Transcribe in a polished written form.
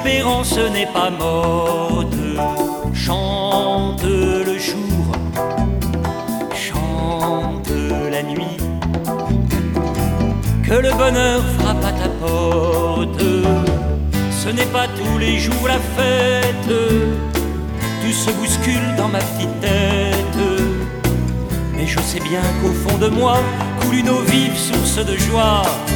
l'espérance n'est pas morte. Chante le jour, chante la nuit, que le bonheur frappe à ta porte. Ce n'est pas tous les jours la fête, tout se bouscule dans ma petite tête. Mais je sais bien qu'au fond de moi coule une eau vive, source de joie.